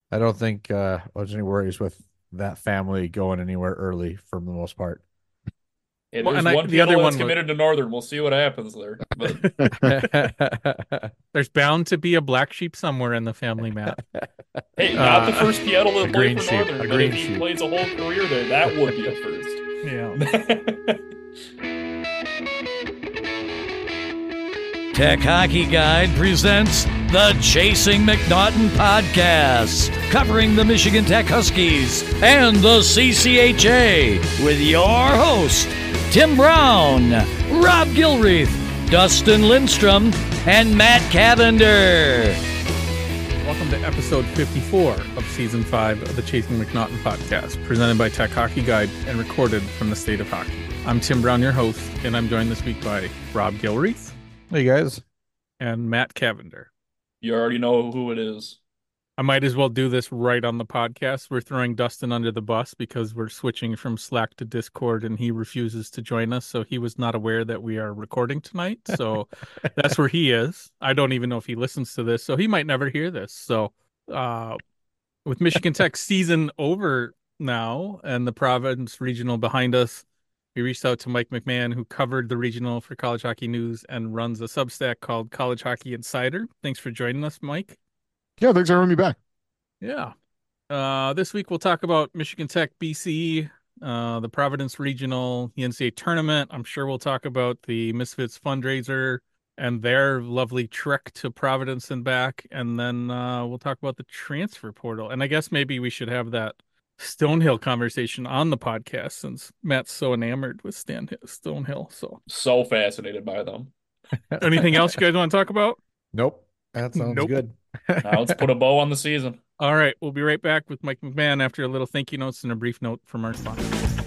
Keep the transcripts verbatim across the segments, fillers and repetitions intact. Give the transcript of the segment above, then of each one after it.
I don't think uh, there's any worries with that family going anywhere early for the most part. Hey, Well, there's and I, one the other piano that's one was committed to Northern. We'll see what happens there. But there's bound to be a black sheep somewhere in the family, Matt. hey, not the Uh, first piano A to play green for sheep. Northern, A but if green he sheep. plays a whole career there, that would be a first. yeah. Tech Hockey Guide presents the Chasing McNaughton podcast, covering the Michigan Tech Huskies and the C C H A with your host, Tim Brown, Rob Gilreath, Dustin Lindstrom, and Matt Cavender. Welcome to episode fifty-four of season five of the Chasing McNaughton podcast, presented by Tech Hockey Guide and recorded from the state of hockey. I'm Tim Brown, your host, and I'm joined this week by Rob Gilreath Hey guys. and Matt Cavender. You already know who it is. I might as well do this right on the podcast. We're throwing Dustin under the bus because we're switching from Slack to Discord and he refuses to join us. So he was not aware that we are recording tonight. So that's where he is. I don't even know if he listens to this. So he might never hear this. So uh, with Michigan Tech season over now and the Providence Regional behind us, we reached out to Mike McMahon, who covered the regional for College Hockey News and runs a Substack called College Hockey Insider. Thanks for joining us, Mike. Yeah, thanks for having me back. Yeah. Uh, this week we'll talk about Michigan Tech, B C, uh, the Providence Regional, the N C A A tournament. I'm sure we'll talk about the Misfits fundraiser and their lovely trek to Providence and back. And then uh, we'll talk about the transfer portal. And I guess maybe we should have that Stonehill conversation on the podcast since Matt's so enamored with Stan Stonehill. So, So fascinated by them. anything else you guys want to talk about? Nope. That sounds Nope. good. Now let's put a bow on the season. All right, we'll be right back with Mike McMahon after a little thank you notes and a brief note from our sponsor.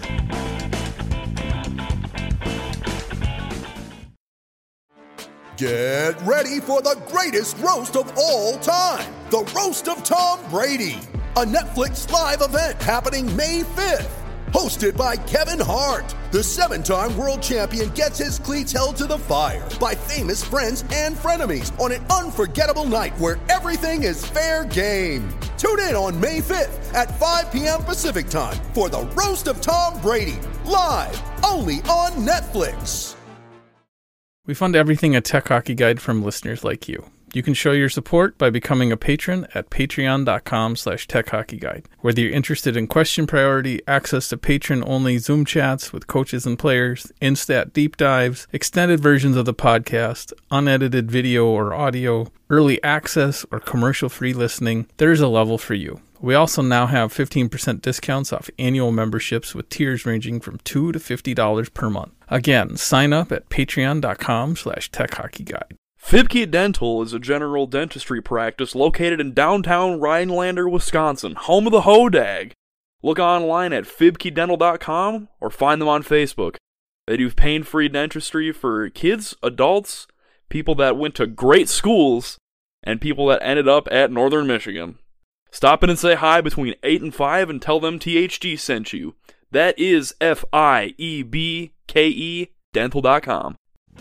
Get ready for the greatest roast of all time, the Roast of Tom Brady, a Netflix live event happening May fifth. Hosted by Kevin Hart, the seven-time world champion gets his cleats held to the fire by famous friends and frenemies on an unforgettable night where everything is fair game. Tune in on May fifth at five p.m. Pacific time for the Roast of Tom Brady, live only on Netflix. We fund everything a Tech Hockey Guide from listeners like you. You can show your support by becoming a patron at patreon.com slash techhockeyguide. Whether you're interested in question priority, access to patron-only Zoom chats with coaches and players, Instat deep dives, extended versions of the podcast, unedited video or audio, early access, or commercial-free listening, there's a level for you. We also now have fifteen percent discounts off annual memberships with tiers ranging from two dollars to fifty dollars per month. Again, sign up at patreon.com slash techhockeyguide. Fibke Dental is a general dentistry practice located in downtown Rhinelander, Wisconsin, home of the Hodag. Look online at fibke dental dot com or find them on Facebook. They do pain-free dentistry for kids, adults, people that went to great schools, and people that ended up at Northern Michigan. Stop in and say hi between eight and five and tell them T H G sent you. That is F I E B K E dental dot com.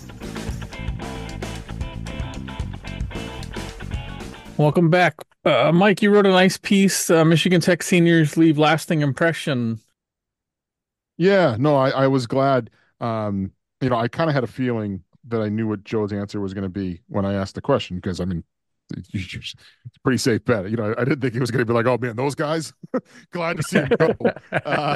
Welcome back. Uh, Mike, you wrote a nice piece, uh, Michigan Tech seniors leave lasting impression. Yeah, no, I, I was glad. Um, you know, I kind of had a feeling that I knew what Joe's answer was going to be when I asked the question, because I mean, it's a pretty safe bet. You know, I didn't think he was going to be like, "Oh man, those guys." Glad to see him go. Uh,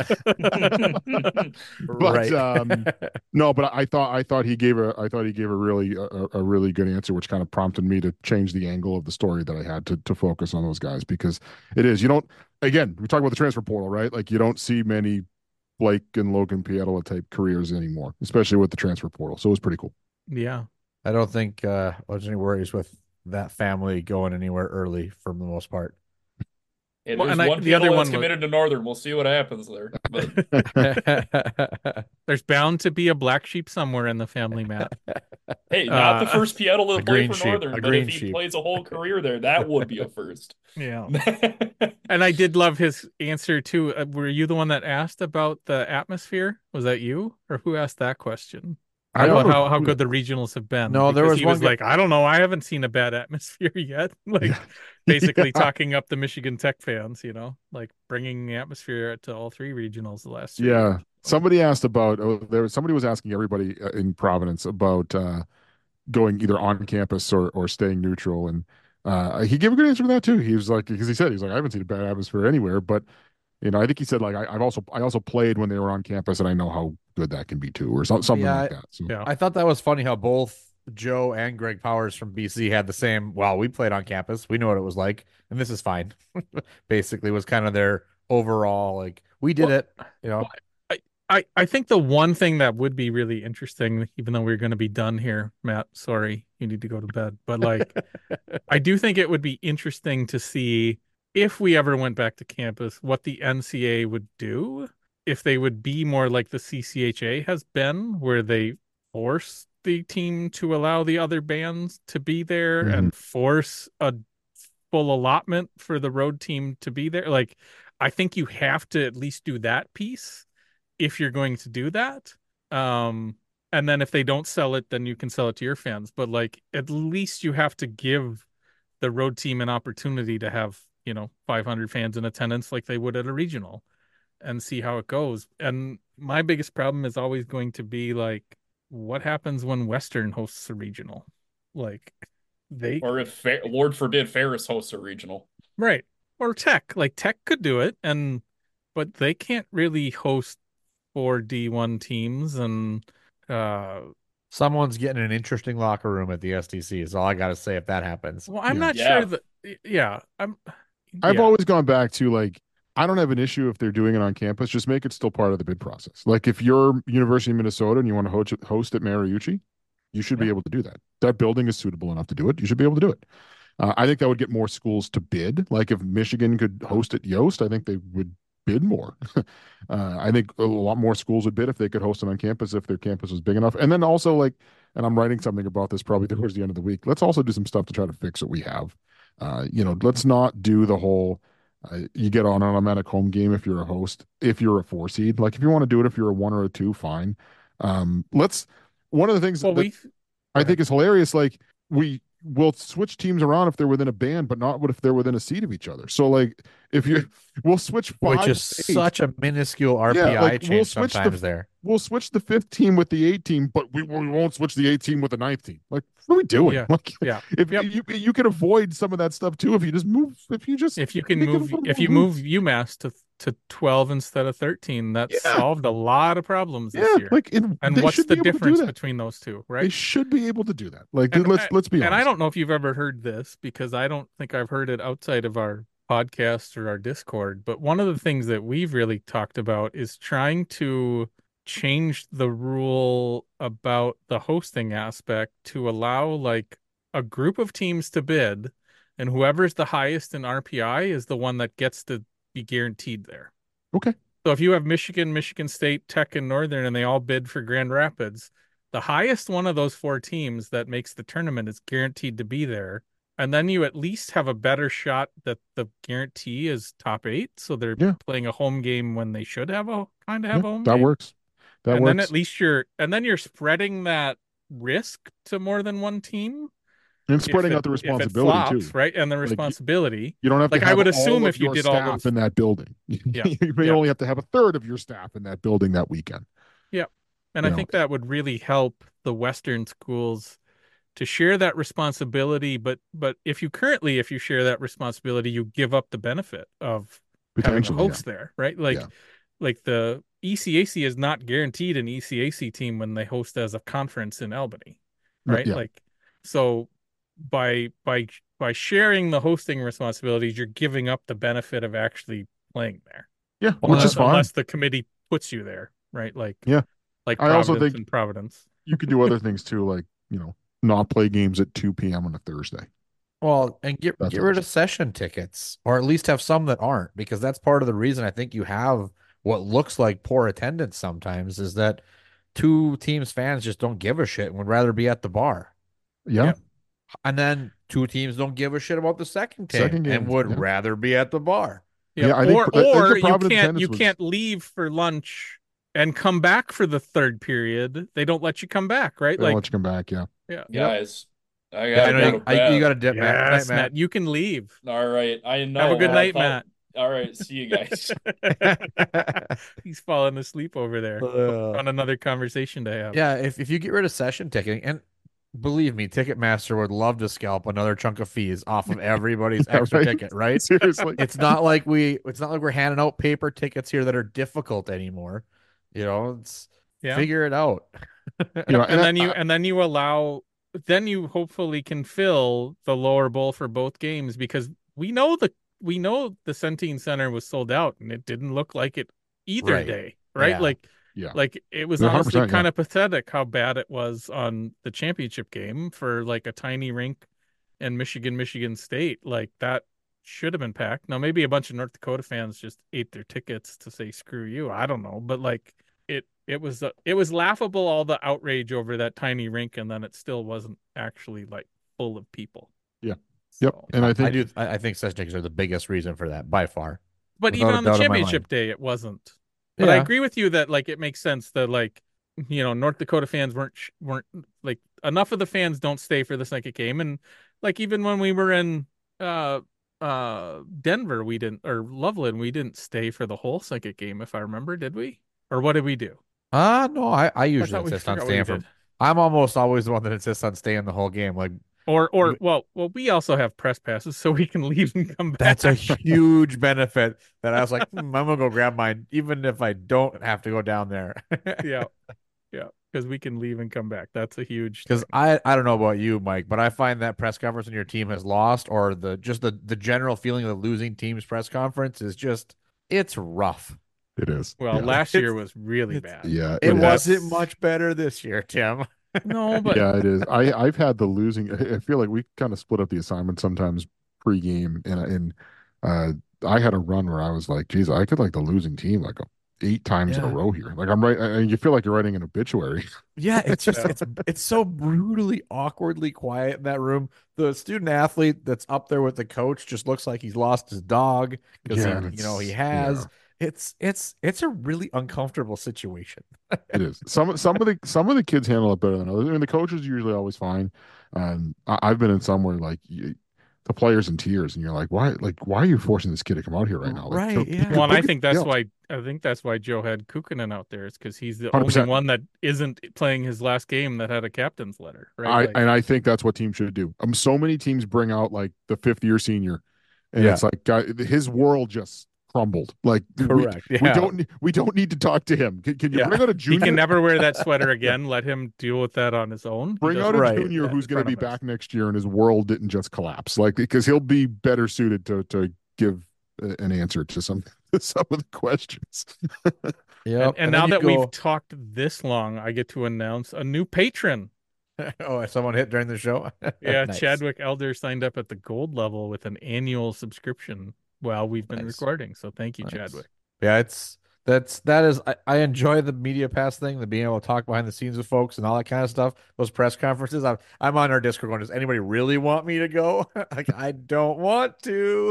but Right. um, no, but I thought I thought he gave a I thought he gave a really a, a really good answer, which kind of prompted me to change the angle of the story that I had to to focus on those guys, because it is, you don't, again, we talk about the transfer portal, right? Like, you don't see many Blake and Logan Pietola type careers anymore, especially with the transfer portal. So it was pretty cool. Yeah. I don't think uh, there's any worries with that family going anywhere early for the most part. Hey, Well, there's and I- one the other piano one that's was- committed to Northern. We'll see what happens there. But There's bound to be a black sheep somewhere in the family, Matt. hey, not the Uh, first piano to a play green for sheep, Northern, a but green if he sheep. plays a whole career there, that would be a first. Yeah. And I did love his answer too. Uh, were you the one that asked about the atmosphere? Was that you, or who asked that question? I about don't how, know. how good the regionals have been. No, there because was he one was guy- like, I don't know, I haven't seen a bad atmosphere yet. Like basically Yeah. talking up the Michigan Tech fans, you know, like bringing the atmosphere to all three regionals the last three Yeah. years. Somebody asked about, oh, there was somebody was asking everybody uh, in Providence about uh, going either on campus or, or staying neutral. And uh, he gave a good answer to that too. He was like, because he said, he was like, I haven't seen a bad atmosphere anywhere, but you know, I think he said like, I, I've also, I also played when they were on campus and I know how good that can be too, or so, something Yeah, like that. So Yeah. I thought that was funny how both Joe and Greg Powers from B C had the same, well, we played on campus. We know what it was like, and this is fine. Basically was kind of their overall, like, we did Well, it, you know. I, I, I think the one thing that would be really interesting, even though we're going to be done here, Matt, sorry, you need to go to bed. But like, I do think it would be interesting to see if we ever went back to campus, what the N C A A would do, if they would be more like the C C H A has been, where they force the team to allow the other bands to be there Mhm. and force a full allotment for the road team to be there. Like, I think you have to at least do that piece if you're going to do that. Um, and then if they don't sell it, then you can sell it to your fans. But like, at least you have to give the road team an opportunity to have, you know, five hundred fans in attendance like they would at a regional and see how it goes. And my biggest problem is always going to be like, what happens when Western hosts a regional? Like they, Or if, Fa- Lord forbid, Ferris hosts a regional. right. Or Tech, like Tech could do it. And, but they can't really host four D one teams. And, uh, Someone's getting an interesting locker room at the S D C is all I got to say if that happens. well, I'm Yeah. not Yeah. sure that, yeah, I'm, I've yeah. always gone back to like, I don't have an issue if they're doing it on campus. Just make it still part of the bid process. Like if you're University of Minnesota and you want to host, host at Mariucci, you should be Yeah. able to do that. That building is suitable enough to do it. You should be able to do it. Uh, I think that would get more schools to bid. Like if Michigan could host at Yost, I think they would bid more. uh, I think a lot more schools would bid if they could host it on campus, if their campus was big enough. And then also like, and I'm writing something about this probably towards the end of the week. Let's also do some stuff to try to fix what we have. Uh, you know, let's not do the whole, uh, you get on an automatic home game if you're a host, if you're a four seed. Like if you want to do it, if you're a one or a two, fine. Um, let's, one of the things Well, that we, I think is hilarious, like we will switch teams around if they're within a band, but not what if they're within a seat of each other. So like if you, we'll switch five, Which is eight. such a minuscule R P I Yeah, like, we'll change switch the- sometimes there. We'll switch the fifth team with the eight team, but we, we won't switch the eight team with the ninth team. Like, what are we doing? Yeah, Like, yeah. if Yep. you you can avoid some of that stuff too if you just move. If you just if you can make it a move, little if you more move UMass to to twelve instead of thirteen, that Yeah. solved a lot of problems this yeah, year. like it, And they what's should the be able to do difference that. between those two, They right? should be able to do that. Like, And let's I- let's be honest. And I don't know if you've ever heard this because I don't think I've heard it outside of our podcast or our Discord, but one of the things that we've really talked about is trying to change the rule about the hosting aspect to allow like a group of teams to bid, and whoever's the highest in R P I is the one that gets to be guaranteed there. Okay. So if you have Michigan, Michigan State, Tech, and Northern, and they all bid for Grand Rapids, the highest one of those four teams that makes the tournament is guaranteed to be there. And then you at least have a better shot that the guarantee is top eight. So they're Yeah. playing a home game when they should have a kind of have Yeah, a home that game. works. That and works. then at least you're and then you're spreading that risk to more than one team. and spreading if it- out the if it responsibility flops, too. right? And the Like, you- responsibility. You don't have Like, to I have would all assume of if you your did all staff those- in that building. Yeah. you may Yeah. only have to have a third of your staff in that building that weekend. And you I know. think that would really help the Western schools to share that responsibility. But but if you currently, if you share that responsibility, you give up the benefit of having a Potentially, yeah. host there, right? Like Yeah. like the E C A C is not guaranteed an E C A C team when they host as a conference in Albany, No, right? yeah. Like so by by by sharing the hosting responsibilities, you're giving up the benefit of actually playing there. Yeah, Well, which unless, is fine. unless the committee puts you there, right? Like Yeah. like I also Providence think- and Providence. You could do other things too, like, you know, not play games at two p.m. on a Thursday. Well, and get That's get what rid I'm of session tickets, or at least have some that aren't, because that's part of the reason I think you have what looks like poor attendance sometimes is that two teams fans just don't give a shit and would rather be at the bar. Yeah. Yep. And then two teams don't give a shit about the second team Second and game, would yeah. rather be at the bar. Yeah, Yeah, I think- or I think the or you Providence can't tennis you was- can't leave for lunch and come back for the third period, they don't let you come back, right? They like, don't let you come back. Yeah. yeah, Guys, I Yeah, I gotta know go you, to I, you bed. got to dip, Matt. Good yes, night, Matt, you can leave. All right, I know. Have a good I night, thought- Matt. All right, see you guys. Matt. He's falling asleep over there Uh, on another conversation to have. yeah, if, if you get rid of session ticketing, and believe me, Ticketmaster would love to scalp another chunk of fees off of everybody's Yeah, extra right? ticket, right? Seriously. It's not like we it's not like we're handing out paper tickets here that are difficult anymore. You know, it's Yeah. figure it out. You know, and I- then you I- and then you allow then you hopefully can fill the lower bowl for both games, because we know the we know the Centene Center was sold out and it didn't look like it either Right. day, right? Yeah. Like yeah. like it was one hundred honestly percent, kind yeah. of pathetic how bad it was on the championship game for like a tiny rink and Michigan Michigan State. Like that should have been packed. Now maybe a bunch of North Dakota fans just ate their tickets to say screw you. I don't know, but like it it was uh, it was laughable, all the outrage over that tiny rink, and then it still wasn't actually like full of people. Yeah. Yep. So- And I think I do. I, I think session tickets are the biggest reason for that by far. But Without even a on the doubt in my championship mind. day, it wasn't. But I Yeah. agree with you that like it makes sense that like you know North Dakota fans weren't sh- weren't like enough of the fans don't stay for the second game, and like even when we were in uh uh Denver, we didn't or Loveland, we didn't stay for the whole second game, if I remember. Did we? Or what did we do? Uh no, I, I I usually thought we insist on forgot what staying we for did. I'm almost always the one that insists on staying the whole game. Like Or or We- well well we also have press passes, so we can leave and come back. that's a huge benefit that I was like, hmm, I'm gonna go grab mine, even if I don't have to go down there. yeah. Yeah, because we can leave and come back. That's a huge Because thing. I, I don't know about you, Mike, but I find that press conference when your team has lost, or the just the, the general feeling of the losing team's press conference is just it's rough. it is. Well, yeah. last It's- year was really it's- bad. yeah, It is. wasn't much better this year, Tim. No, but Yeah, it is. I I've had the losing. I I feel like we kind of split up the assignment sometimes pre-game, and and uh, I had a run where I was like, geez, I could like the losing team like eight times in a Yeah. row here. Like I'm right, and you feel like you're writing an obituary. Yeah, it's just Yeah. it's it's so brutally awkwardly quiet in that room. The student athlete that's up there with the coach just looks like he's lost his dog because Yeah, and you know he it's- has. yeah. It's it's it's a really uncomfortable situation. It is. Some some of the some of the kids handle it better than others. I mean, the coaches are usually always fine. Um, I, I've been in somewhere like you, the players in tears, and you're like, why? Like, why are you forcing this kid to come out here right now? Like, Right, go- yeah. go- well, and go I get think that's somebody why I think that's why Joe had Kukkonen out there, is because he's the one hundred percent. only one that isn't playing his last game that had a captain's letter, right? I Like, and I think that's what teams should do. Um, so many teams bring out like the fifth year senior, and Yeah. it's like guy, his world just crumbled. Like we- Correct. We, Yeah. don't ne- we don't need to talk to him. Can, can you Yeah. bring out a he junior? can never wear that sweater again. Let him deal with that on his own. He Bring out doesn't a Right. do junior that who's in going to front be of us. back next year, and his world didn't just collapse. Like because he'll be better suited to to give a- an answer to some some of the questions. Yep. And, and now that we've talked this long, I get to announce a new patron. oh, someone hit during the show. Yeah, Nice. Chadwick Elder signed up at the gold level with an annual subscription while we've been Nice. recording. So thank you, Nice. Chadwick. Yeah, it's that's that is I, I enjoy the media pass thing, the being able to talk behind the scenes with folks and all that kind of stuff. Those press conferences. I'm I'm on our Discord going, does anybody really want me to go? Like I don't want to.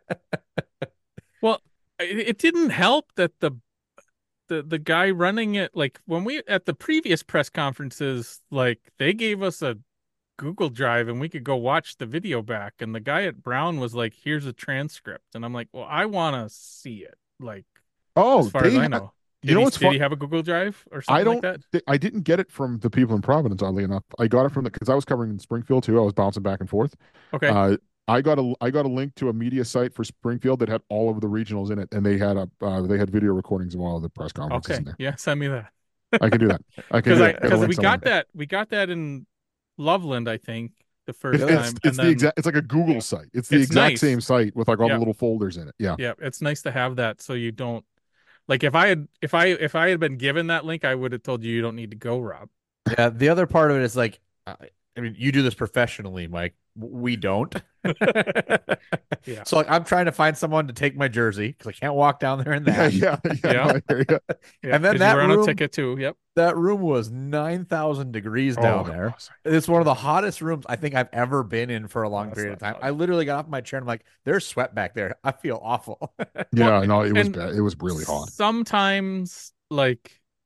Well, it, it didn't help that the the the guy running it, like when we at the previous press conferences, like they gave us a Google Drive and we could go watch the video back, and the guy at Brown was like, "Here's a transcript," and I'm like, "Well, I want to see it." Like Oh, as far they as I ha- know, you Did know he, what's did fun? he have a Google Drive or something I don't. like that? th- I didn't get it from the people in Providence. Oddly enough, I got it from the because I was covering in Springfield too. I was bouncing back and forth. Okay, Uh, I got a I got a link to a media site for Springfield that had all of the regionals in it, and they had a uh, they had video recordings of all of the press conferences okay, in there. yeah, send me that. I can do that. I can Because do I that. Get a because link we somewhere. got that we got that in Loveland, I think, the first It's, time. it's, and it's the then- exact. It's like a Google site. It's the It's exact nice. same site with like all Yeah. the little folders in it. Yeah. Yeah, it's nice to have that so you don't like if I had if I if I had been given that link, I would have told you you don't need to go, Rob. Yeah, the other part of it is like, I I mean, you do this professionally, Mike. We don't. Yeah. So like, I'm trying to find someone to take my jersey because I can't walk down there in Yeah, that. yeah, yeah. Yeah. no, I hear ya. Yeah, And then 'cause that you were on a room- ticket too. Yep. That room was nine thousand degrees down Oh, there. it was. It's one of the hottest rooms I think I've ever been in for a long That's period of not time. fun. I literally got off my chair and I'm like, there's sweat back there. I feel awful. Yeah, no, it was and bad. It was really hot. Sometimes like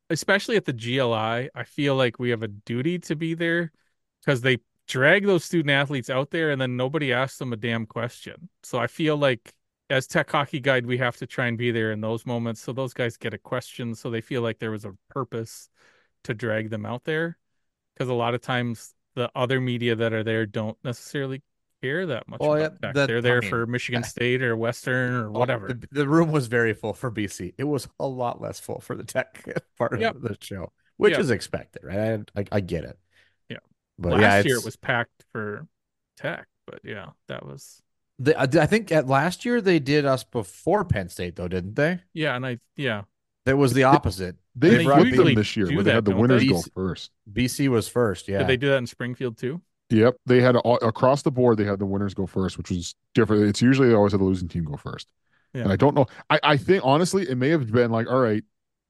especially at the G L I, I feel like we have a duty to be there because they drag those student athletes out there and then nobody asks them a damn question. So I feel like as Tech Hockey Guide, we have to try and be there in those moments so those guys get a question so they feel like there was a purpose to drag them out there. Because a lot of times the other media that are there don't necessarily care that much Well, about yeah, tech. that- They're there I mean, for Michigan State or Western or whatever. The, the room was very full for B C. It was a lot less full for the Tech part Yep. of the show, which Yep. is expected, right? I, I, I get it. Yeah. But Last yeah, year it's- it was packed for Tech, but yeah, that was The, I think at last year they did us before Penn State, though, didn't they? yeah, and I yeah. That was the opposite. They They flipped usually them this year do where they that, had the don't winners they? go first. B C was first, yeah. Did they do that in Springfield too? Yep, they had all, across the board. They had the winners go first, which was different. It's usually they always had the losing team go first. Yeah. And I don't know. I, I think honestly, it may have been like, all right,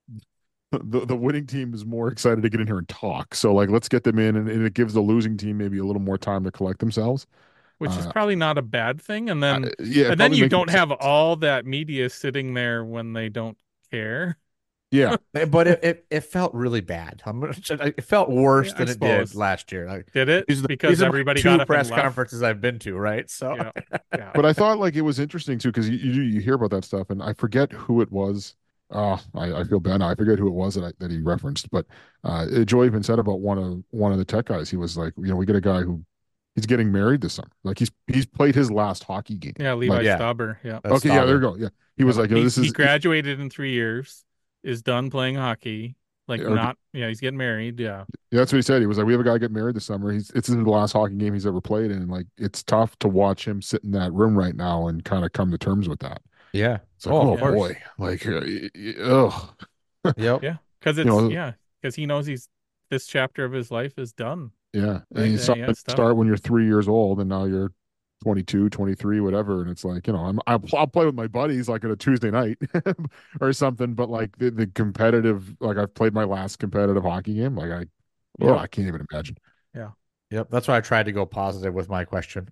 the the winning team is more excited to get in here and talk. So like, let's get them in, and, and it gives the losing team maybe a little more time to collect themselves. Which is Uh, probably not a bad thing. And then Uh, yeah, it and then probably you makes don't more have sense. all that media sitting there when they don't care. Yeah, But it, it, it felt really bad. I'm gonna, it felt worse Yeah, I than it suppose. did last year. Like, Did it? these are the- Because these are my everybody two got up press and left. conferences I've been to, right? So Yeah. Yeah. but I thought like it was interesting too because you, you you hear about that stuff, and I forget who it was. Oh, I, I feel bad now. I forget who it was that I, that he referenced, but uh, Joe even said about one of one of the Tech guys. He was like, you know, we get a guy who he's getting married this summer. Like he's he's played his last hockey game. Yeah, Levi Yeah. Stauber. Yeah. That's Okay, yeah, there you Stauber. go. Yeah, he was like, you know, he, this he is graduated in three years, is done playing hockey. Like Or- not yeah, he's getting married. Yeah. Yeah, that's what he said. He was like, we have a guy get married this summer. He's it's the last hockey game he's ever played in. And like, it's tough to watch him sit in that room right now and kind of come to terms with that. yeah. It's like, Oh, oh, of course. boy, like, uh, y- y- ugh. Yep. Yeah. Because it's You know- yeah, because he knows he's this chapter of his life is done. Yeah. Right, And you yeah, start, yeah, it's tough. start when you're three years old and now you're twenty-two, twenty-three, whatever. And it's like, you know, I'm, I'll, I'll play with my buddies like on a Tuesday night or something. But like the, the competitive, like I've played my last competitive hockey game. Like I, oh, Yeah. I can't even imagine. Yep. That's why I tried to go positive with my question.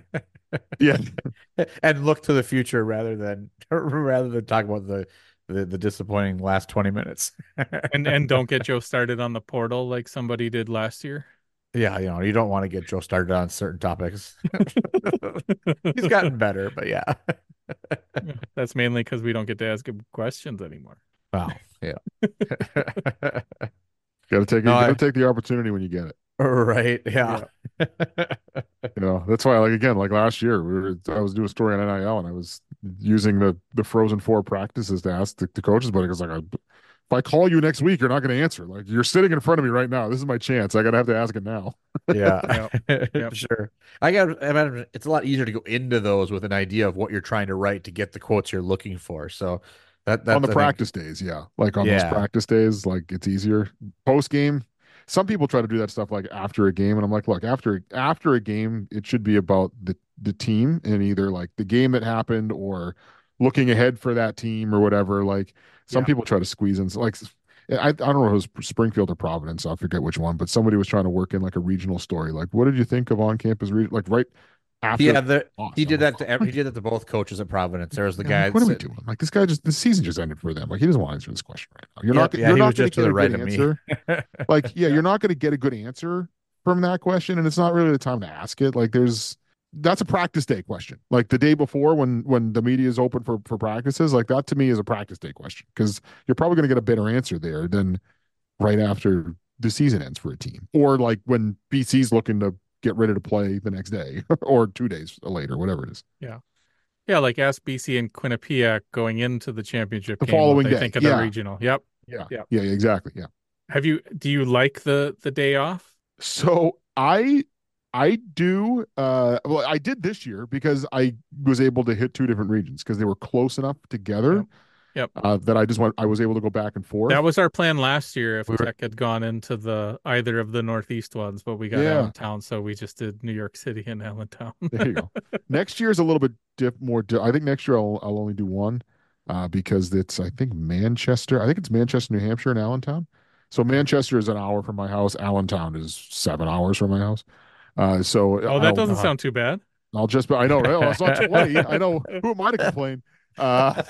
Yeah. And look to the future rather than rather than talk about the the, the disappointing last twenty minutes. And and don't get Joe started on the portal like somebody did last year. Yeah, you know, you don't want to get Joe started on certain topics. He's gotten better, but yeah. That's mainly because we don't get to ask him questions anymore. Wow. Yeah. Got to take, No, you got to I- take the opportunity when you get it. Right. Yeah. You know, that's why, like again, like last year, we were I was doing a story on N I L, and I was using the the Frozen Four practices to ask the, the coaches about it. Because like, I, if I call you next week, you're not going to answer. Like you're sitting in front of me right now. This is my chance. I got to have to ask it now. Yeah. Yep. Sure. I got. I imagine it's a lot easier to go into those with an idea of what you're trying to write to get the quotes you're looking for. So that that's on the I think- practice days, yeah, like on Yeah. those practice days, like it's easier. Post game, some people try to do that stuff like after a game, and I'm like, look, after after a game, it should be about the the team and either like the game that happened or looking ahead for that team or whatever. Like some Yeah. people try to squeeze in, like I, I don't know if it was Springfield or Providence, I forget which one, but somebody was trying to work in like a regional story. Like, what did you think of on campus region? Like right after. Yeah, the, loss. he I'm did like, that to every, he did that to both coaches at Providence. There was the yeah, guy. like, what are we that said- doing? Like this guy just the season just ended for them. Like he doesn't want to answer this question right now. You're Yeah, not. yeah, you're he not was going just to the get a right good of me. answer. Like yeah, you're not going to get a good answer from that question, and it's not really the time to ask it. Like there's that's a practice day question. Like the day before when when the media is open for for practices, like that to me is a practice day question because you're probably going to get a better answer there than right after the season ends for a team, or like when B C's looking to get ready to play the next day or two days later, whatever it is. Yeah, like ask B C and Quinnipiac going into the championship The game what following they day, think of yeah. the regional. Yep. Yeah, Yeah. yeah, yeah, exactly. Yeah. Have you do you like the the day off? So I I do uh well I did this year because I was able to hit two different regions because they were close enough together. Yep. Yep. Uh, that I just went I was able to go back and forth. That was our plan last year if We were- Tech had gone into the either of the Northeast ones, but we got Yeah. Allentown, so we just did New York City and Allentown. There you go. Next year is a little bit diff more di- I think next year I'll I'll only do one uh because it's I think Manchester. I think it's Manchester, New Hampshire and Allentown. So Manchester is an hour from my house. Allentown is seven hours from my house. Uh so Oh, that I'll- doesn't sound too bad. I'll just I know, right? Well, it's not twenty. I know who am I to complain? Uh,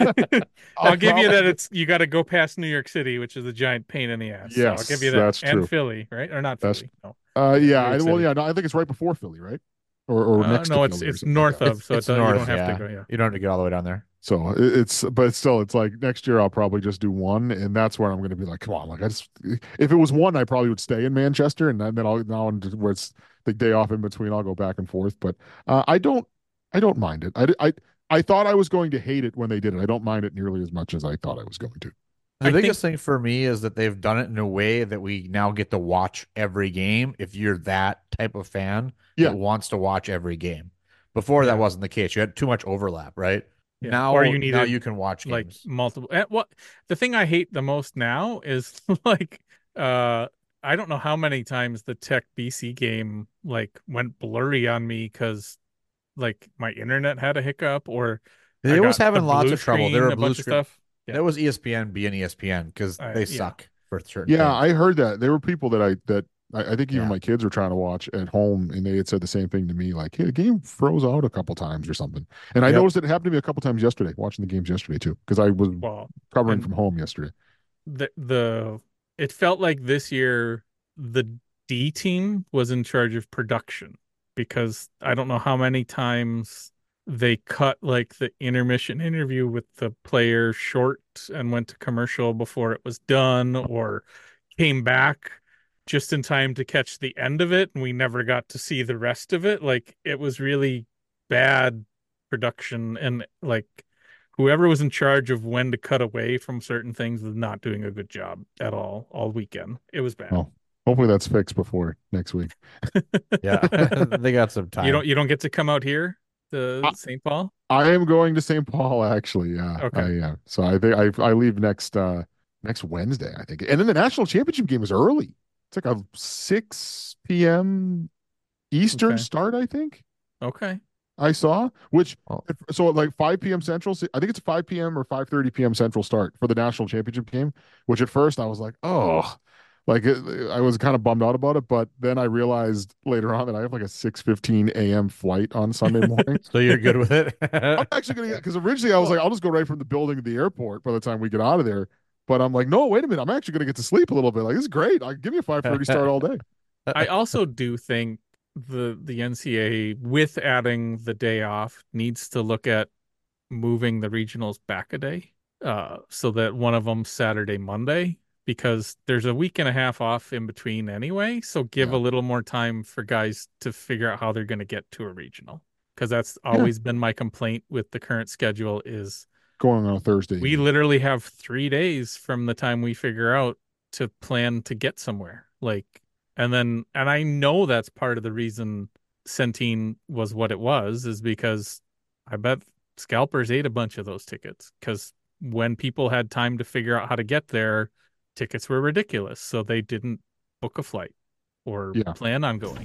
I'll give you probably- that it's you got to go past New York City, which is a giant pain in the ass. So I'll Yes, give you that. that's and true. Philly, right? Or not That's- Philly? No. Uh, yeah, I, New York well, City. yeah, no, I think it's right before Philly, right? Or, or Uh, next no, to it's Philly or it's something north like that. of, so it's it, does- north, you don't have yeah. to go. Yeah. You don't have to get all the way down there. So it- it's, but still, it's like next year I'll probably just do one, and that's where I'm going to be like, come on, like I just, if it was one, I probably would stay in Manchester, and then, then I'll now where it's the day off in between, I'll go back and forth. But uh, I don't, I don't mind it. I, I, I thought I was going to hate it when they did it. I don't mind it nearly as much as I thought I was going to. The I biggest thing for me is that they've done it in a way that we now get to watch every game if you're that type of fan Yeah. that wants to watch every game. Before Yeah. that wasn't the case. You had too much overlap, right? Yeah. Now, Or you now needed, you can watch like games. multiple. eh, What the thing I hate the most now is like uh I don't know how many times the Tech B C game like went blurry on me because like my internet had a hiccup or They I was got having the lots blue of trouble. They screen, were a blue bunch of screen. stuff. Yeah. That was E S P N being E S P N because Uh, they yeah. suck for certain Yeah, things. I heard that there were people that I that I, I think even Yeah. my kids were trying to watch at home, and they had said the same thing to me, like, "Hey, the game froze out a couple times or something." And I Yep. noticed it happened to me a couple times yesterday, watching the games yesterday too, because I was Well, covering and- from home yesterday. the the it felt like this year the D team was in charge of production because I don't know how many times they cut like the intermission interview with the player short and went to commercial before it was done or came back just in time to catch the end of it and we never got to see the rest of it. Like it was really bad production and like whoever was in charge of when to cut away from certain things was not doing a good job at all all weekend. It was bad. Oh, hopefully that's fixed before next week. Yeah, they got some time. You don't you don't get to come out here to Uh, Saint Paul? I am going to Saint Paul actually. Yeah, Okay. I am. So I think I I leave next uh next Wednesday, I think, and then the national championship game is early. It's like a six p.m. Eastern Okay. start, I think. Okay. I saw, which Oh. so at like five p.m. Central. I think it's five p.m. or five thirty p.m. Central start for the national championship game. Which at first I was like, oh, like it, I was kind of bummed out about it, but then I realized later on that I have like a six fifteen a.m. flight on Sunday morning. So you're good with it? I'm actually gonna get because originally I was like, I'll just go right from the building to the airport by the time we get out of there. But I'm like, no, wait a minute, I'm actually gonna get to sleep a little bit. Like this is great. I'll give me a five thirty start all day. I also do think the the N C A A, with adding the day off, needs to look at moving the regionals back a day, uh, so that one of them Saturday, Monday, because there's a week and a half off in between anyway. So give Yeah. a little more time for guys to figure out how they're going to get to a regional, because that's always been my complaint with the current schedule is Going on a Thursday. we literally have three days from the time we figure out to plan to get somewhere. Like, and then, and I know that's part of the reason Centene was what it was, is because I bet scalpers ate a bunch of those tickets. Because when people had time to figure out how to get there, tickets were ridiculous. So they didn't book a flight or Yeah. plan on going.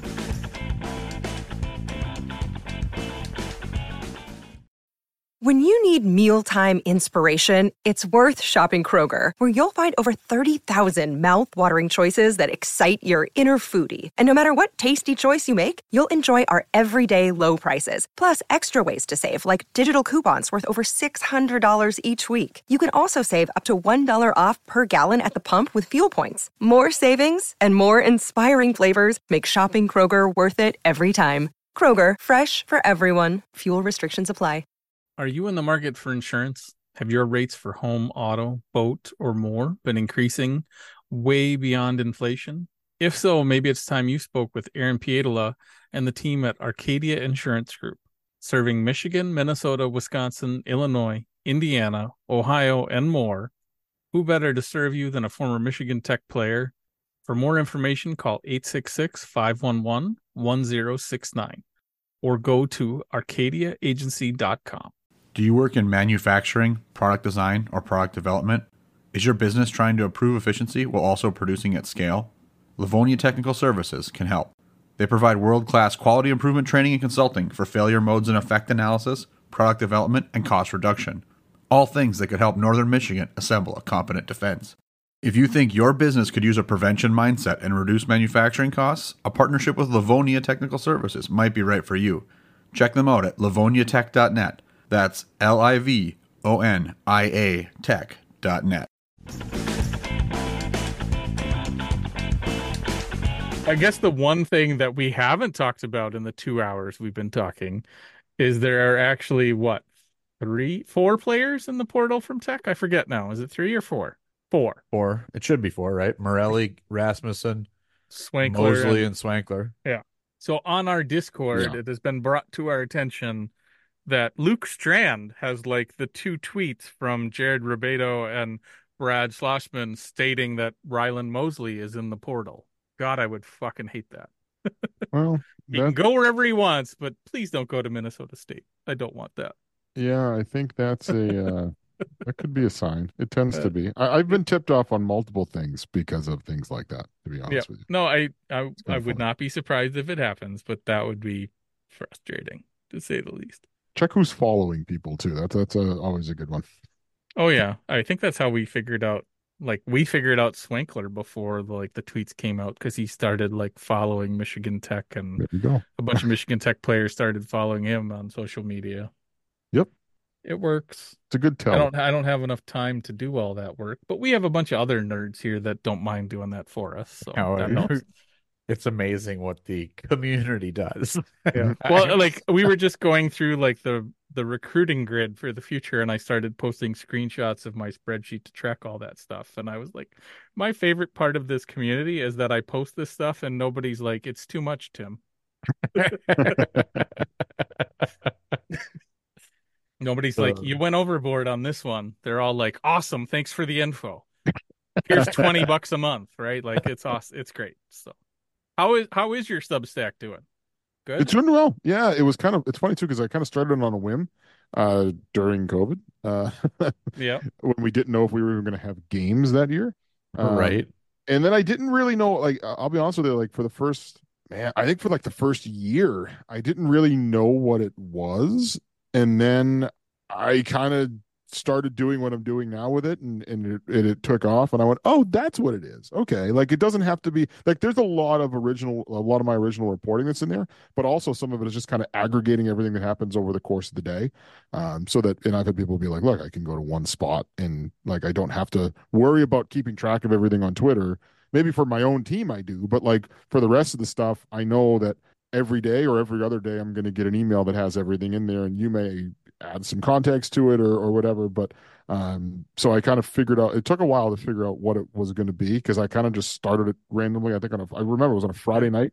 When you need mealtime inspiration, it's worth shopping Kroger, where you'll find over thirty thousand mouth-watering choices that excite your inner foodie. And no matter what tasty choice you make, you'll enjoy our everyday low prices, plus extra ways to save, like digital coupons worth over six hundred dollars each week. You can also save up to one dollar off per gallon at the pump with fuel points. More savings and more inspiring flavors make shopping Kroger worth it every time. Kroger, fresh for everyone. Fuel restrictions apply. Are you in the market for insurance? Have your rates for home, auto, boat, or more been increasing way beyond inflation? If so, maybe it's time you spoke with Aaron Pietola and the team at Arcadia Insurance Group, serving Michigan, Minnesota, Wisconsin, Illinois, Indiana, Ohio, and more. Who better to serve you than a former Michigan Tech player? For more information, call eight six six, five one one, one zero six nine or go to arcadia agency dot com. Do you work in manufacturing, product design, or product development? Is your business trying to improve efficiency while also producing at scale? Livonia Technical Services can help. They provide world-class quality improvement training and consulting for failure modes and effect analysis, product development, and cost reduction. All things that could help Northern Michigan assemble a competent defense. If you think your business could use a prevention mindset and reduce manufacturing costs, a partnership with Livonia Technical Services might be right for you. Check them out at livonia tech dot net. That's L I V O N I A tech dot net. I guess the one thing that we haven't talked about in the two hours we've been talking is there are actually, what, three, four players in the portal from Tech? I forget now. Is it three or four? Four. Four. It should be four, right? Morelli, Rasmussen, Swankler, Mosley, and, and Swankler. Yeah. So on our Discord, Yeah. it has been brought to our attention that Luke Strand has like the two tweets from Jared Rubedo and Brad Schlossman stating that Ryland Mosley is in the portal. God, I would fucking hate that. Well, He can that, go wherever he wants, but please don't go to Minnesota State. I don't want that. yeah, I think that's a uh, that could be a sign. It tends to be. I, I've been tipped off on multiple things because of things like that. To be honest Yeah. with you, No, I I, kinda I would funny. not be surprised if it happens, but that would be frustrating to say the least. check who's following people too. That's that's a, always a good one. Oh yeah, I think that's how we figured out. Like we figured out Swankler before the, like the tweets came out because he started like following Michigan Tech, and There you go. a bunch of Michigan Tech players started following him on social media. Yep, It works. it's a good tell. I don't I don't have enough time to do all that work, but we have a bunch of other nerds here that don't mind doing that for us. So Oh, that helps. It's amazing what the community does. Yeah. Well, like we were just going through like the the recruiting grid for the future, and I started posting screenshots of my spreadsheet to track all that stuff. And I was like, my favorite part of this community is that I post this stuff and nobody's like, it's too much, Tim. Nobody's like, you went overboard on this one. They're all like, awesome, thanks for the info. Here's twenty bucks a month, right? Like it's awesome. It's great. So how is how is your Substack doing? Good. It's doing well. Yeah, it was kind of. It's funny too because I kind of started on a whim uh, during COVID, uh, Yeah. when we didn't know if we were even going to have games that year. Um, Right. And then I didn't really know. Like, I'll be honest with you. Like for the first, man, I think for like the first year, I didn't really know what it was, and then I kind of started doing what I'm doing now with it, and and it, it, it took off, and I went, oh, that's what it is. Okay, like it doesn't have to be like there's a lot of original, a lot of my original reporting that's in there, but also some of it is just kind of aggregating everything that happens over the course of the day, um, so that and I've had people be like, look, I can go to one spot and like I don't have to worry about keeping track of everything on Twitter. Maybe for my own team I do, but like for the rest of the stuff, I know that every day or every other day I'm going to get an email that has everything in there, and you may add some context to it or, or whatever. But um, so I kind of figured out, it took a while to figure out what it was going to be because I kind of just started it randomly. I think on a, I remember it was on a Friday night.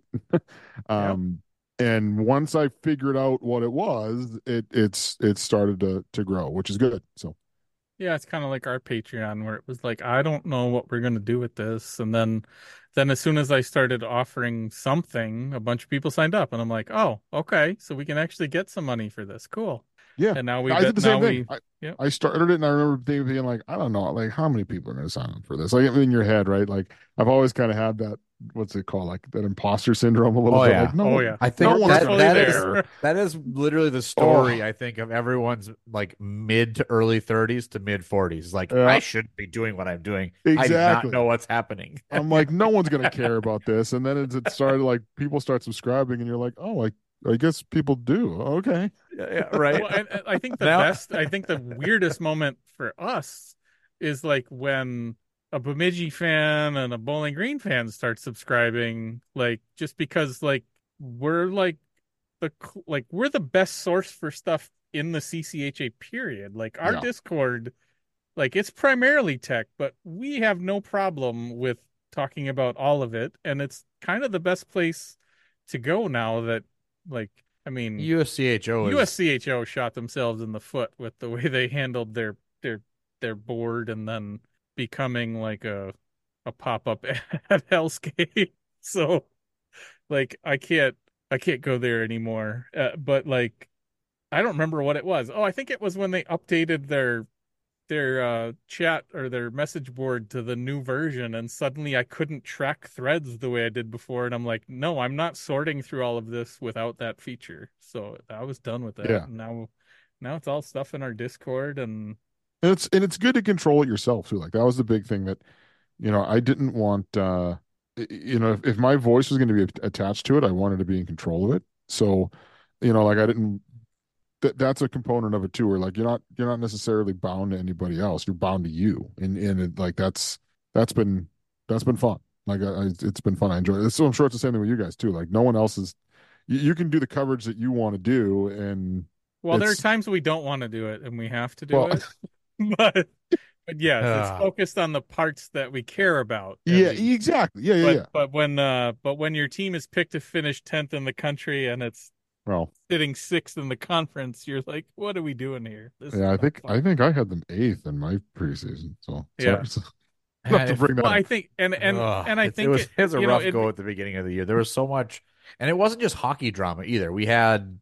um, and once I figured out what it was, it it's it started to to grow, which is good. So Yeah, it's kind of like our Patreon where it was like, I don't know what we're going to do with this. And then then as soon as I started offering something, a bunch of people signed up and I'm like, oh, okay, so we can actually get some money for this. Cool. yeah, And now we I did the now same thing. we I, Yep. I started it and I remember being like, I don't know, like how many people are going to sign up for this? Like in your head, right? Like I've always kind of had that, what's it called? Like that imposter syndrome a little Oh, bit. yeah. Like, no, Oh, yeah. I think no one's that, gonna that there. is that is literally the story Oh. I think of everyone's like mid to early thirties to mid forties. Like Yeah. I shouldn't be doing what I'm doing. I do not Exactly. know what's happening. I'm like, no one's gonna care about this. And then it, it started like people start subscribing, and you're like, oh, like I guess people do. Okay. Yeah, yeah, right. Well, and, and I think the Now- best, I think the weirdest moment for us is like when a Bemidji fan and a Bowling Green fan start subscribing, like just because like we're like the cl- like we're the best source for stuff in the C C H A period. Like our Yeah. Discord, like it's primarily tech, but we have no problem with talking about all of it, and it's kind of the best place to go now that like I mean U S C H O is U S C H O shot themselves in the foot with the way they handled their their their board and then becoming like a a pop-up at Hellscape. So like I can't I can't go there anymore. Uh, but like I don't remember what it was. Oh, I think it was when they updated their their uh, chat or their message board to the new version, and suddenly I couldn't track threads the way I did before. And I'm like, no, I'm not sorting through all of this without that feature. So I was done with that. Yeah. And now, now it's all stuff in our Discord, and And it's and it's good to control it yourself too. Like that was the big thing that, you know, I didn't want uh y- you know, if, if my voice was going to be attached to it, I wanted to be in control of it. So, you know, like I didn't that that's a component of it too, where like you're not you're not necessarily bound to anybody else. You're bound to you, and and it, like that's that's been that's been fun. Like I, I, it's been fun. I enjoy it. So I'm sure it's the same thing with you guys too. Like no one else is. You, you can do the coverage that you want to do, and Well, there are it's- times we don't want to do it and we have to do Well- it. but but yes, Ah. it's focused on the parts that we care about. at yeah, least. exactly. Yeah, yeah, But yeah. but when uh but when your team is picked to finish tenth in the country and it's Well, sitting sixth in the conference, you're like, what are we doing here? This is yeah. I not think fun. I think I had them eighth in my preseason. So Yeah. sorry. Not to bring that Well, up. I think and and Ugh, and I it's- think it was, it, it was a you know, rough it- go at the beginning of the year. There was so much, and it wasn't just hockey drama either. We had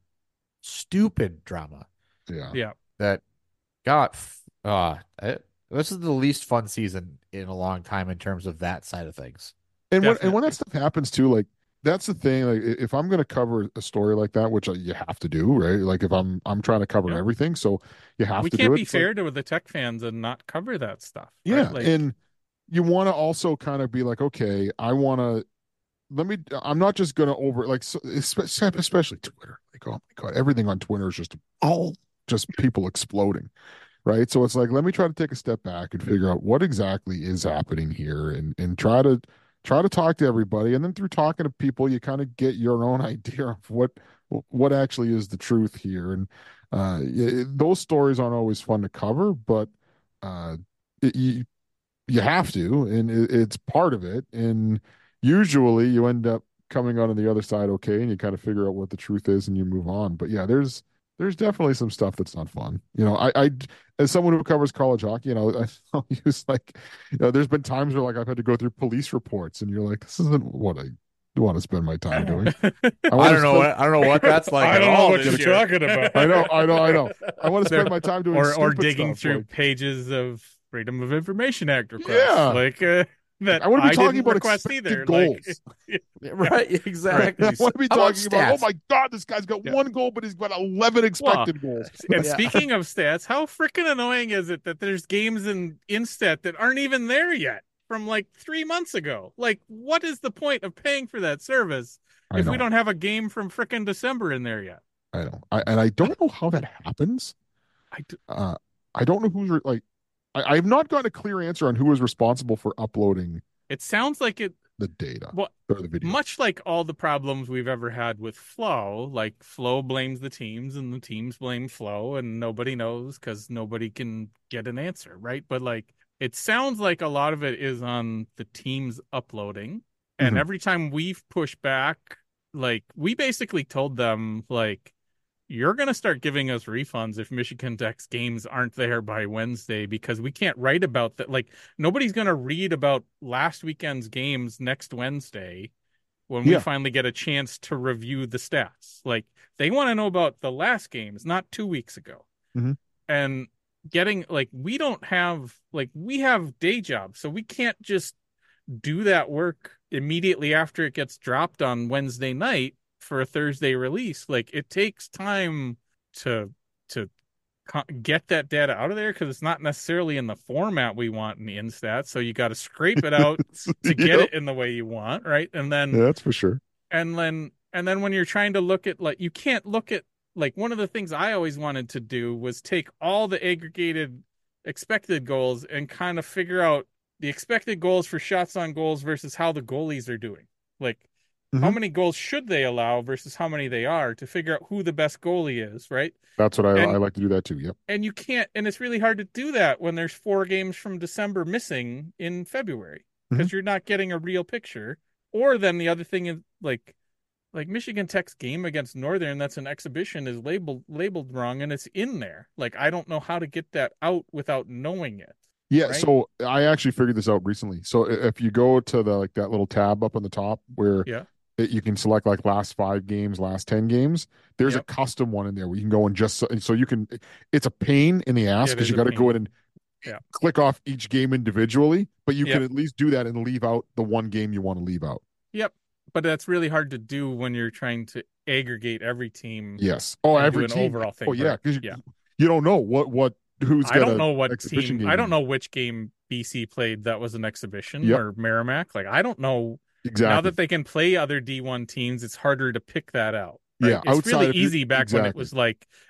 stupid drama yeah. yeah. that got. Uh, it, this is the least fun season in a long time in terms of that side of things. And when and Definitely. when that stuff happens too, like that's the thing. Like i- if I'm going to cover a story like that, which uh, you have to do, right? Like if I'm I'm trying to cover Yeah. everything, so you have We to can't do be it. It's like- fair to the Tech fans and not cover that stuff. right? yeah, Like, and you want to also kind of be like, okay, I want to. Let me. I'm not just going to over like, so, espe- especially Twitter. Like, oh my god, everything on Twitter is just oh, just people exploding, right? So it's like, let me try to take a step back and figure out what exactly is happening here, and and try to try to talk to everybody, and then through talking to people, you kind of get your own idea of what what actually is the truth here, and uh, yeah, those stories aren't always fun to cover, but uh, it, you you have to, and it, it's part of it, and usually you end up coming out on the other side okay, and you kind of figure out what the truth is and you move on. But yeah, there's there's definitely some stuff that's not fun. You know, I, I as someone who covers college hockey, you know, I, I'll use like, you know, there's been times where like I've had to go through police reports, and you're like, this isn't what I want to spend my time doing. I, wanna don't know spend- what I don't know what that's like. I at don't know all what this you're year. talking about. I know, I know, I know. I want to spend my time doing or or stupid digging stuff, through like- pages of Freedom of Information Act requests. Yeah. Like uh, that I want to be talking didn't about request expected either. goals. Like, Right, exactly. I want to be How about talking about, oh stats? my God, this guy's got Yeah. one goal, but he's got eleven expected goals. and Yeah. speaking of stats, how freaking annoying is it that there's games in Instat that aren't even there yet from like three months ago? Like, what is the point of paying for that service I if know, we don't have a game from freaking December in there yet? I know, I, and I don't know how that happens. I do, Uh, I don't know who's re- like, I, I've not gotten a clear answer on who is responsible for uploading it sounds like it. the data Well, or the video. much like all the problems we've ever had with Flow, like Flow blames the teams and the teams blame Flow, and nobody knows because nobody can get an answer, right? But like, it sounds like a lot of it is on the teams uploading. And Mhm. every time we've pushed back, like, we basically told them, like, you're going to start giving us refunds if Michigan Tech's games aren't there by Wednesday, because we can't write about that. Like, nobody's going to read about last weekend's games next Wednesday when we Yeah. finally get a chance to review the stats. Like, they want to know about the last games, not two weeks ago. Mhm. And getting, like, we don't have, like, we have day jobs, so we can't just do that work immediately after it gets dropped on Wednesday night for a Thursday release. Like, it takes time to to co- get that data out of there because it's not necessarily in the format we want in the Instat. So you got to scrape it out to get Yep. it in the way you want, right? And then Yeah, that's for sure. and then and then when you're trying to look at, like, you can't look at, like, one of the things I always wanted to do was take all the aggregated expected goals and kind of figure out the expected goals for shots on goals versus how the goalies are doing. Like, how Mhm. many goals should they allow versus how many they are, to figure out who the best goalie is, right? That's what I, And- I like to do that too. Yep. And you can't, and it's really hard to do that when there's four games from December missing in February because you're not getting a real picture. Or then the other thing is, like, like Michigan Tech's game against Northern, that's an exhibition, is labeled labeled wrong, and it's in there. Like, I don't know how to get that out without knowing it. Yeah. Right? So I actually figured this out recently. So i- if you go to the like that little tab up on the top where Yeah. it, you can select like last five games, last ten games, there's Yep. a custom one in there where you can go and just so, and so you can. It's a pain in the ass It because is you a got to go pain. in and Yeah. click off each game individually, but you Yep. can at least do that and leave out the one game you want to leave out. Yep. But that's really hard to do when you're trying to aggregate every team. Yes. Oh, and every do an team. overall thing. Oh, yeah. right? Because you, yeah. you don't know what what who's. I got don't a know what exhibition team. game I don't in. know which game B C played that was an exhibition, Yep. or Merrimack. Like, I don't know. Exactly. Now that they can play other D one teams, it's harder to pick that out. Yeah, It's outside really of your- easy back when it exactly. was like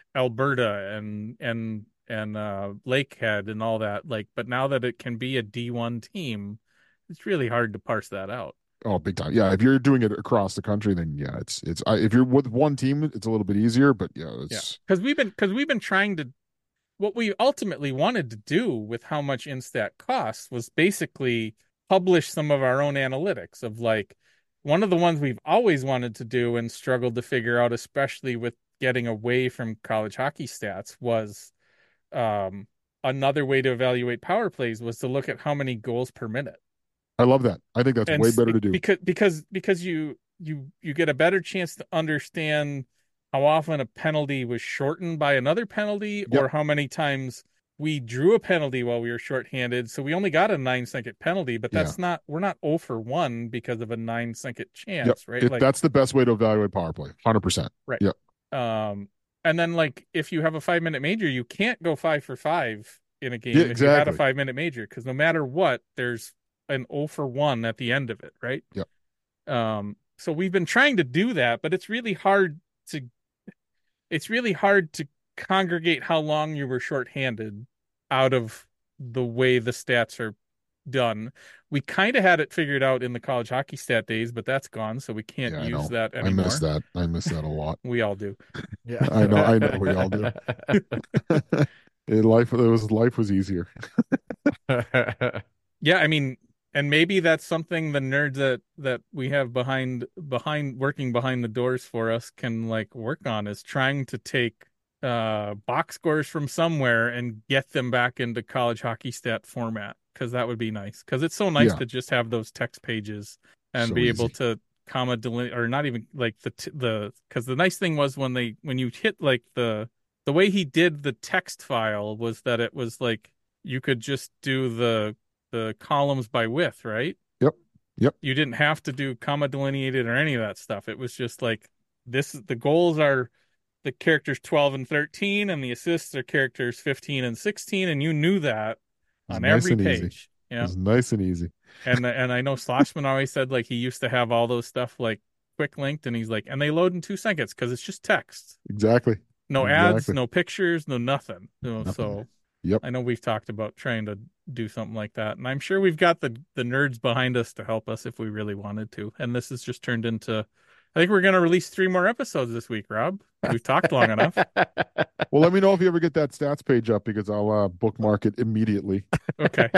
Alberta and and and uh, Lakehead and all that. Like, but now that it can be a D one team, it's really hard to parse that out. Oh, big time. Yeah, if you're doing it across the country, then yeah, it's it's. I, if you're with one team, it's a little bit easier. But yeah, Yeah, it's because we've been because we've been trying to. What we ultimately wanted to do with how much Instat costs was basically publish some of our own analytics of like one of the ones we've always wanted to do and struggled to figure out, especially with getting away from college hockey stats, was um, another way to evaluate power plays was to look at how many goals per minute. I love that. I think that's And way s- better to do. because because because you you you get a better chance to understand how often a penalty was shortened by another penalty, Yep. or how many times we drew a penalty while we were shorthanded. So we only got a nine second penalty, but that's not we're not zero for one because of a nine second chance, Yep. right? It, Like, that's the best way to evaluate power play. one hundred percent. right. Yep. Um, and then like if you have a five minute major, you can't go five for five in a game Yeah, if you had a exactly. five minute major, because no matter what, there's an zero for one at the end of it, right? Yep. Um, so we've been trying to do that, but it's really hard to it's really hard to congregate how long you were shorthanded out of the way the stats are done. We kind of had it figured out in the college hockey stat days, but that's gone, so we can't Yeah, I use know. that I anymore. miss that. I miss that a lot. We all do. Yeah. I know. I know. We all do. In life, it was life was easier. Yeah, I mean, and maybe that's something the nerds that that we have behind behind working behind the doors for us can like work on, is trying to take uh box scores from somewhere and get them back into college hockey stat format, because that would be nice, because it's so nice Yeah. to just have those text pages and So be able easy. to comma deline or not even like the t- the because the nice thing was when they when you hit like the the way he did the text file was that it was like you could just do the the columns by width, right? Yep. Yep. You didn't have to do comma delineated or any of that stuff. It was just like this the goals are the characters twelve and thirteen, and the assists are characters fifteen and sixteen, and you knew that It's on nice every and easy. page. Yeah. It's nice and easy. And and I know Sloshman always said like he used to have all those stuff like quick linked, and he's like, and they load in two seconds because it's just text. Exactly. No ads, Exactly. no pictures, no nothing. You know, Nothing. so Yep. I know we've talked about trying to do something like that, and I'm sure we've got the the nerds behind us to help us if we really wanted to. And this has just turned into, I think we're going to release three more episodes this week, Rob. We've talked long enough. Well, let me know if you ever get that stats page up, because I'll uh, bookmark it immediately. Okay.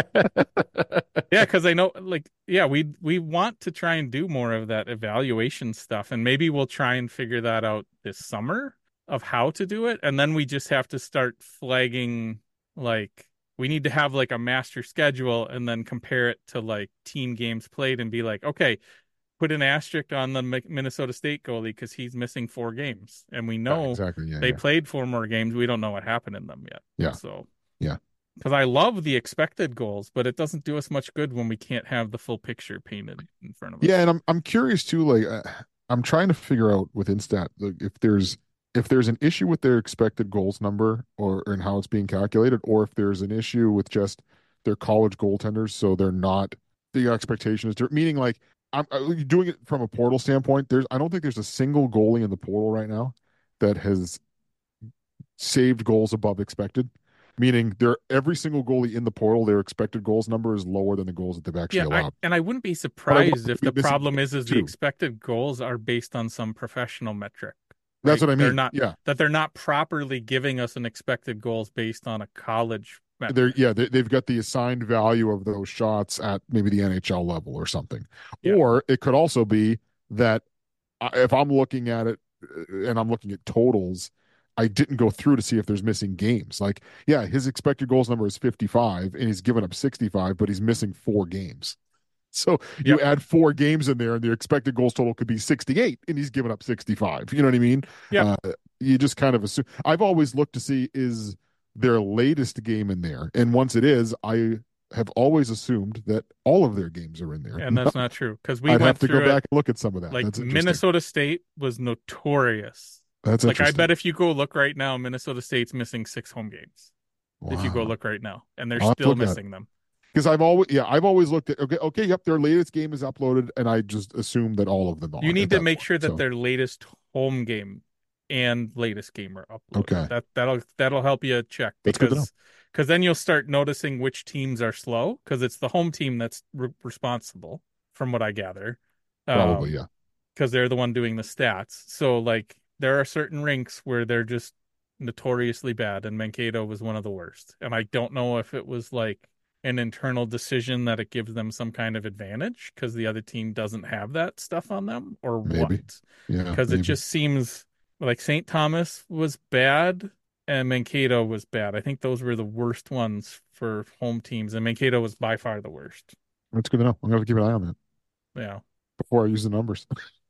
Yeah, because I know, like, yeah, we we want to try and do more of that evaluation stuff, and maybe we'll try and figure that out this summer of how to do it, and then we just have to start flagging, like, we need to have like a master schedule and then compare it to like team games played and be like, okay, put an asterisk on the Mi- Minnesota State goalie because he's missing four games, and we know Yeah, exactly. Yeah. they yeah. played four more games. We don't know what happened in them yet. Yeah. So Yeah. because I love the expected goals, but it doesn't do us much good when we can't have the full picture painted in front of us. Yeah, and I'm I'm curious too. Like, uh, I'm trying to figure out with Instat, like, if there's if there's an issue with their expected goals number, or and how it's being calculated, or if there's an issue with just their college goaltenders, so they're not the expectation is to, meaning like I'm uh, doing it from a portal standpoint. There's I don't think there's a single goalie in the portal right now that has saved goals above expected. Meaning, they're every single goalie in the portal, their expected goals number is lower than the goals that they've actually Yeah, I, allowed. and I wouldn't be I surprised wouldn't if be the missing problem is is the too. expected goals are based on some professional metric. That's right? what I They're mean. not Yeah, that they're not properly giving us an expected goals based on a college metric. they're yeah they, they've got the assigned value of those shots at maybe the N H L level or something. Yeah. Or it could also be that I- if I'm looking at it uh, and I'm looking at totals, I didn't go through to see if there's missing games. Like, yeah, his expected goals number is fifty-five and he's given up sixty-five, but he's missing four games. So you Yep. add four games in there, and the expected goals total could be sixty-eight, and he's given up sixty-five. You know what I mean? Yeah. Uh, you just kind of assume. I've always looked to see is their latest game in there, and once it is, I have always assumed that all of their games are in there. And that's not true, because we I'd went have to through go it, back and look at some of that. like That's interesting. Minnesota State was notorious. That's Like I interesting. bet if you go look right now, Minnesota State's missing six home games. If you go Wow. look right now, and they're I'll have to still look at it. missing them. Because I've always, yeah, I've always looked at, okay, okay, yep, their latest game is uploaded, and I just assumed that all of them are. You at need to that make point. sure that So, their latest home game and latest game are uploaded. Okay. That that'll that'll help you check That's good to because because then you'll start noticing which teams are slow because it's the home team that's re- responsible, from what I gather. Probably, Um, yeah. because they're the one doing the stats. So like there are certain rinks where they're just notoriously bad, and Mankato was one of the worst. And I don't know if it was like an internal decision that it gives them some kind of advantage because the other team doesn't have that stuff on them, or Maybe. what. Yeah. Because it maybe. just seems like Saint Thomas was bad and Mankato was bad. I think those were the worst ones for home teams, and Mankato was by far the worst. That's good to know. I'm gonna have to keep an eye on that Yeah. before I use the numbers.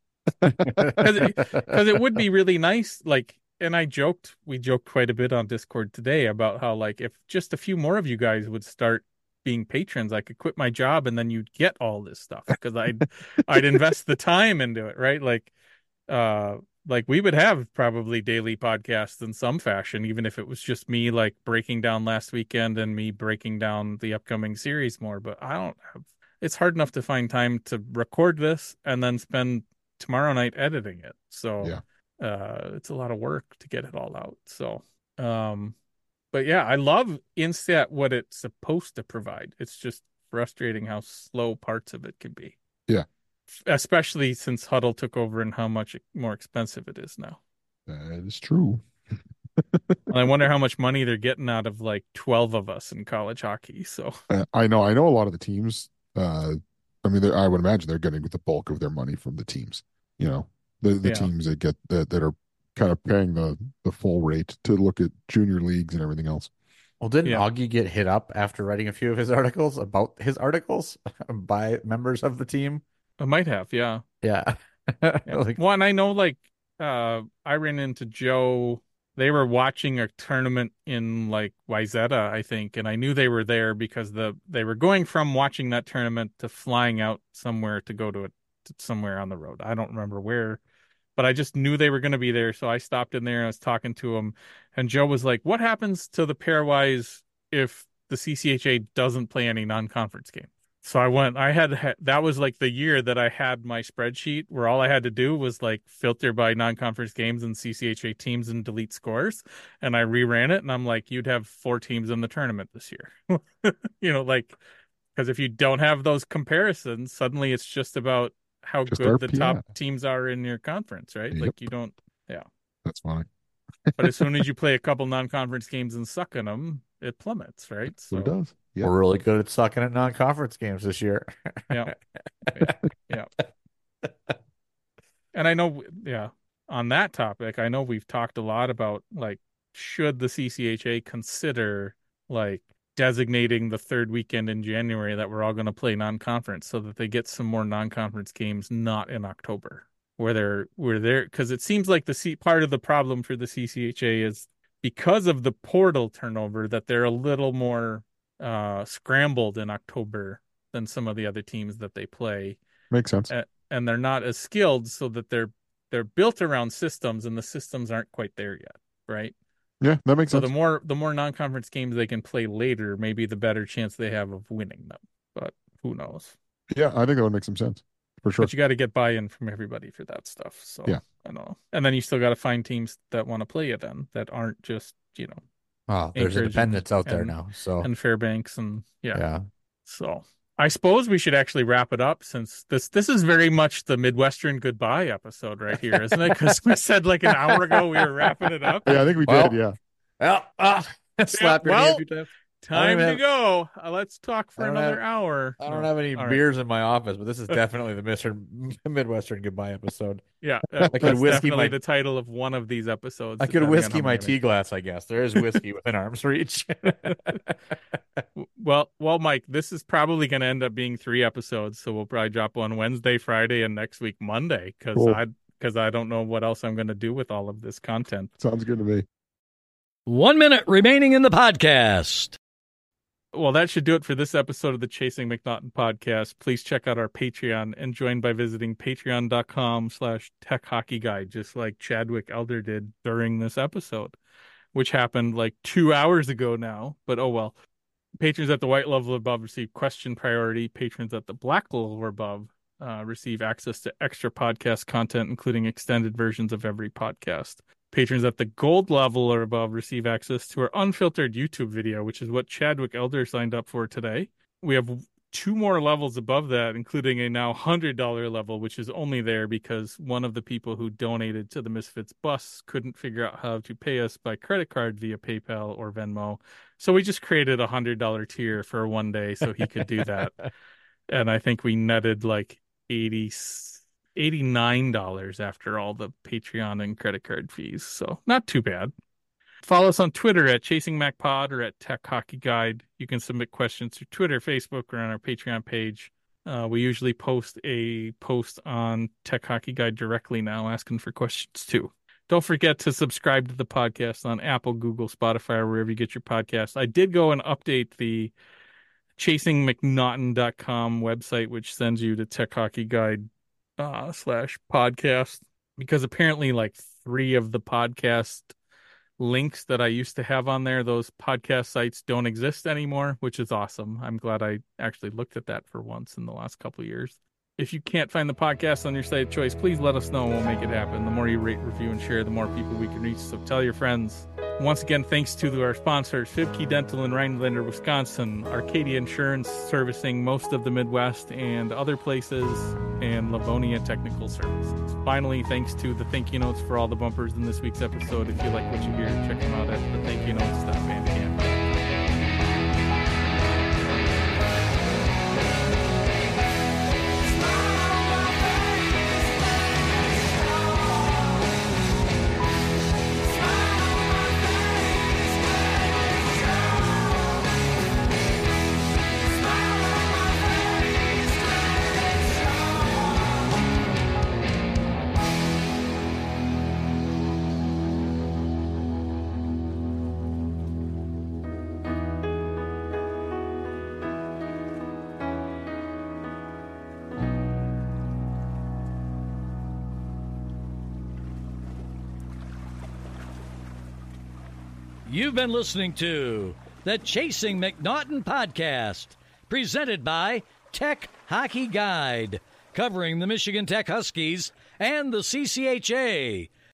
Because it, 'cause it would be really nice, like, and I joked, we joked quite a bit on Discord today about how, like, if just a few more of you guys would start being patrons, I could quit my job and then you'd get all this stuff because I'd I'd invest the time into it, right? Like, uh, like we would have probably daily podcasts in some fashion, even if it was just me like breaking down last weekend and me breaking down the upcoming series more. But I don't have. It's hard enough to find time to record this and then spend tomorrow night editing it. So Yeah. uh, it's a lot of work to get it all out. So, um, but yeah, I love Instat what it's supposed to provide. It's just frustrating how slow parts of it can be. Yeah. Especially since Huddle took over and how much more expensive it is now. That is true. And I wonder how much money they're getting out of like twelve of us in college hockey. So Uh, I know. I know a lot of the teams. Uh, I mean, they're- I would imagine they're getting the bulk of their money from the teams. You know, the the Yeah. teams that get that that are kind of paying the the full rate to look at junior leagues and everything else. Well, didn't Yeah. Augie get hit up after writing a few of his articles about his articles by members of the team? I might have, yeah. Yeah. Yeah. Like, Well, and I know like uh I ran into Joe. They were watching a tournament in like Wayzata, I think, and I knew they were there because the they were going from watching that tournament to flying out somewhere to go to it to somewhere on the road. I don't remember where, but I just knew they were going to be there, so I stopped in there and I was talking to him, and Joe was like, "What happens to the pairwise if the C C H A doesn't play any non-conference game?" So I went, I had, that was like the year that I had my spreadsheet where all I had to do was like filter by non-conference games and C C H A teams and delete scores. And I reran it and I'm like, you'd have four teams in the tournament this year. You know, like, because if you don't have those comparisons, suddenly it's just about how Just good R the P I. top teams are in your conference, right? Yep. Like you don't, yeah. That's funny. But as soon as you play a couple non-conference games and suck in them, it plummets, right? So it does. Yeah. we're really good at sucking at non-conference games this year. Yeah. Yeah. And I know, yeah, on that topic, I know we've talked a lot about like, should the C C H A consider like designating the third weekend in January that we're all going to play non-conference so that they get some more non-conference games not in October where they're where they're because it seems like the C part of the problem for the C C H A is because of the portal turnover that they're a little more uh, scrambled in October than some of the other teams that they play. Makes sense. And, and they're not as skilled so that they're they're built around systems and the systems aren't quite there yet, right? Yeah, that makes So sense. the more the more non-conference games they can play later, maybe the better chance they have of winning them. But who knows? Yeah, I think that would make some sense for sure. But you got to get buy-in from everybody for that stuff. So Yeah. I don't know. And then you still got to find teams that want to play you then that aren't just, you know, Oh, there's Anchorage independents out there and- now. So and Fairbanks and yeah. yeah. So I suppose we should actually wrap it up since this this is very much the Midwestern goodbye episode right here, isn't it? Because we said like an hour ago we were wrapping it up. Yeah, I think we Well, did. Yeah. Well, uh, slap your knee well, a few times. Time I to don't go. Uh, let's talk for I don't another have- hour. I don't No. have any All right. beers in my office, but this is definitely the Mister Midwestern goodbye episode. Yeah, that- I could that's whiskey definitely my- the title of one of these episodes. I could depending on whiskey how my many tea glass, I guess. There is whiskey within arm's reach. W- Well, well, Mike, this is probably going to end up being three episodes, so we'll probably drop one Wednesday, Friday, and next week Monday because Cool. I because I don't know what else I'm going to do with all of this content. Sounds good to me. One minute remaining in the podcast. Well, that should do it for this episode of the Chasing McNaughton podcast. Please check out our Patreon and join by visiting patreon.com slash tech hockey guide, just like Chadwick Elder did during this episode, which happened like two hours ago now, but oh well. Patrons at the white level above receive question priority. Patrons at the black level or above uh, receive access to extra podcast content, including extended versions of every podcast. Patrons at the gold level or above receive access to our unfiltered YouTube video, which is what Chadwick Elder signed up for today. We have two more levels above that, including a now one hundred dollars level, which is only there because one of the people who donated to the Misfits bus couldn't figure out how to pay us by credit card via PayPal or Venmo. So we just created a one hundred dollars tier for one day so he could do that. And I think we netted like eighty eighty-nine dollars after all the Patreon and credit card fees. So not too bad. Follow us on Twitter at Chasing Mac Pod or at Tech Hockey Guide. You can submit questions through Twitter, Facebook, or on our Patreon page. Uh, we usually post a post on Tech Hockey Guide directly now asking for questions too. Don't forget to subscribe to the podcast on Apple, Google, Spotify, or wherever you get your podcasts. I did go and update the chasing mcnaughton dot com website, which sends you to Tech Hockey Guide Uh, slash podcast, because apparently like three of the podcast links that I used to have on there, those podcast sites don't exist anymore, which is awesome. I'm glad I actually looked at that for once in the last couple of years. If you can't find the podcast on your site of choice, please let us know and we'll make it happen. The more you rate, review, and share, the more people we can reach. So tell your friends. Once again, thanks to our sponsors, Fibke Dental in Rhinelander, Wisconsin, Arcadia Insurance servicing most of the Midwest and other places, and Livonia Technical Services. Finally, thanks to the thank you notes for all the bumpers in this week's episode. If you like what you hear, check them out at the thank you notes dot bandcamp. You've been listening to the Chasing McNaughton podcast, presented by Tech Hockey Guide, covering the Michigan Tech Huskies and the C C H A